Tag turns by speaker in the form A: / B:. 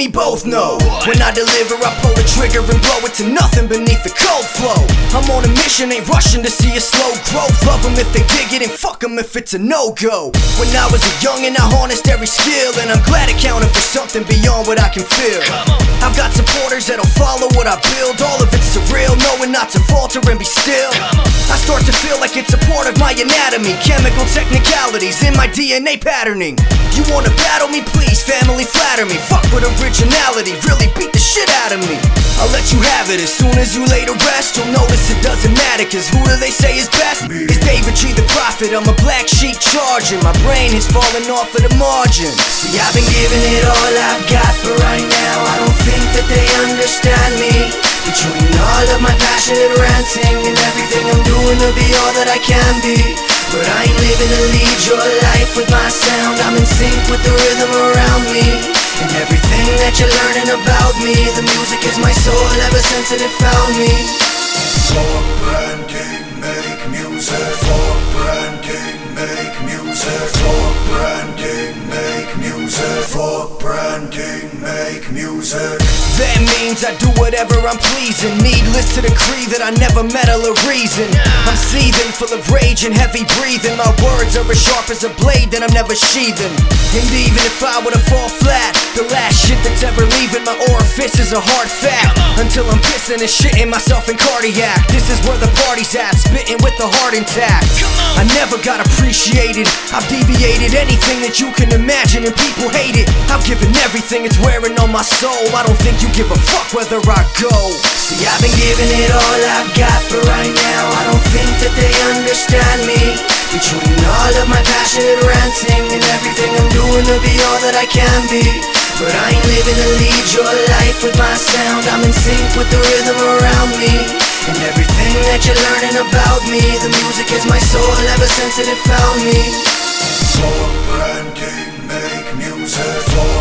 A: me both know. When I deliver, I pull the trigger and blow it to nothing beneath the cold flow. I'm on a mission, ain't rushing to see a slow growth. Love them if they dig it and fuck them if it's a no-go. When I was a youngin', I harnessed every skill, and I'm glad it counted for something beyond what I can feel. I've got supporters that'll follow what I build. All of it's surreal, knowing not to falter and be still. I start to feel like it's a part of my anatomy. Chemical technicalities in my DNA patterning. You wanna battle me? Please, family, flatter me. Fuck with originality, really beat the shit out of me. I'll let you have it. As soon as you lay to rest, you'll notice it doesn't matter, cause who do they say is best? It's David G the Prophet, I'm a black sheep charging. My brain is falling off of the margin. See, I've been giving it all I've got, but right now I don't think that they understand me. Between all of my passionate ranting and everything I'm doing to be all that I can be. But I ain't living to lead your life with my sound. I'm in sync with the rhythm around me. And everything that you're learning about me, the music is my soul ever since it found me.
B: For branding, make music. For branding, make music. For branding, make music. For branding, make music.
A: That means I do whatever I'm pleasing. Needless to decree that I never meddle a reason. I'm seething, full of rage and heavy breathing. My words are as sharp as a blade that I'm never sheathing. And even if I were to fall flat, the last shit that's ever leaving my orifice is a hard fact. Until I'm pissing and shitting myself in cardiac. This is where the party's at, spitting with the heart intact. I never got appreciated. I've deviated anything that you can imagine, and people hate it. I've given everything, it's wearing on my soul. I don't think you give a fuck whether I go. See, I've been giving it all I've got, but right now I don't think that they understand me. Between all of my passionate ranting and everything I'm doing to be all that I can be. But I ain't living to lead your life with my sound. I'm in sync with the rhythm around me. And everything that you're learning about me, the music is my soul ever since it found me.
B: For branding, make music. For